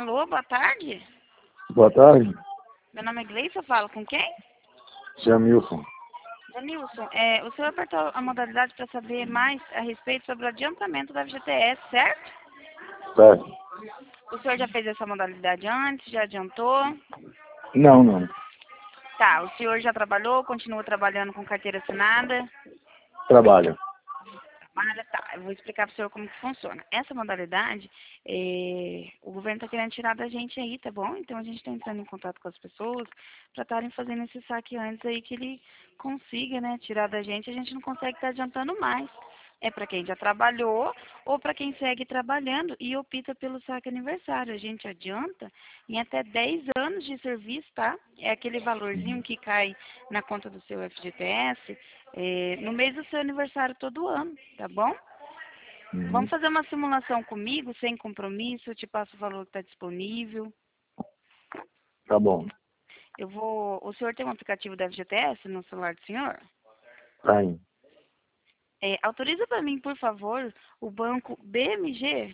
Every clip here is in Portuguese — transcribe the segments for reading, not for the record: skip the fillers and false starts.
Alô, boa tarde. Boa tarde, Meu nome é Gleice, eu falo com quem? Jamilson. Danilson, o senhor apertou a modalidade para saber mais a respeito sobre o adiantamento da FGTS, certo? Certo? O senhor já fez essa modalidade antes, já adiantou? Não. Tá, o senhor já trabalhou, continua trabalhando com carteira assinada? Trabalho. Mas tá, eu vou explicar para o senhor como que funciona. Essa modalidade, o governo está querendo tirar da gente aí, tá bom? Então a gente está entrando em contato com as pessoas para estarem fazendo esse saque antes aí que ele consiga, né, tirar da gente, a gente não consegue estar adiantando mais. É para quem já trabalhou ou para quem segue trabalhando e opta pelo saque aniversário. A gente adianta em até 10 anos de serviço, tá? É aquele valorzinho que cai na conta do seu FGTS no mês do seu aniversário todo ano, tá bom? Uhum. Vamos fazer uma simulação comigo, sem compromisso, eu te passo o valor que está disponível. Tá bom. O senhor tem um aplicativo da FGTS no celular do senhor? Tá aí. Autoriza para mim, por favor, o banco BMG.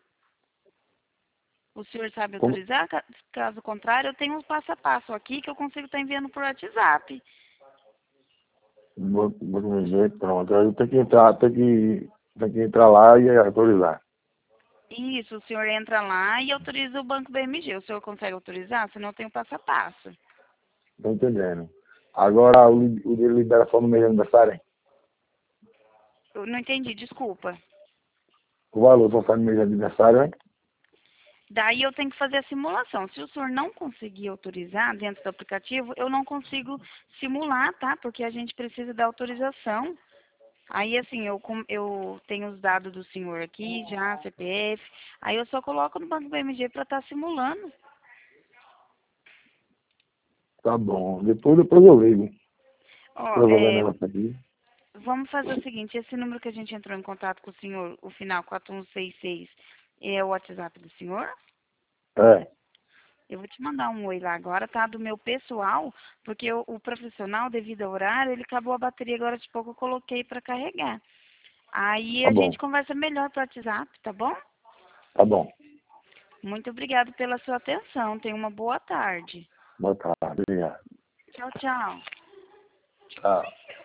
O senhor sabe Como? autorizar? Caso contrário, eu tenho um passo a passo aqui que eu consigo estar enviando por WhatsApp. Vou me dizer, pronto. Aí tem que entrar lá e autorizar. Isso, o senhor entra lá e autoriza o banco BMG. O senhor consegue autorizar? Senão eu tenho passo a passo. Tô entendendo. Agora o de liberação do mês de aniversário, hein? Eu não entendi, desculpa. O valor só sai no mês de aniversário, hein? Daí eu tenho que fazer a simulação. Se o senhor não conseguir autorizar dentro do aplicativo, eu não consigo simular, tá? Porque a gente precisa da autorização. Aí, assim, eu tenho os dados do senhor aqui já, CPF. Aí eu só coloco no Banco BMG para estar simulando. Tá bom. Depois eu ligo. Ó, Resolver o negócio aqui. vamos fazer o seguinte. Esse número que a gente entrou em contato com o senhor, o final 4166, é o WhatsApp do senhor? É. Eu vou te mandar um oi lá agora, tá? Do meu pessoal, porque o profissional, devido ao horário, ele acabou a bateria agora de pouco, eu coloquei para carregar. Aí Tá a gente bom. conversa melhor pelo WhatsApp, tá bom? Tá bom. Muito obrigada pela sua atenção. Tenha uma boa tarde. Boa tarde. Obrigado. Tchau, tchau. Tchau.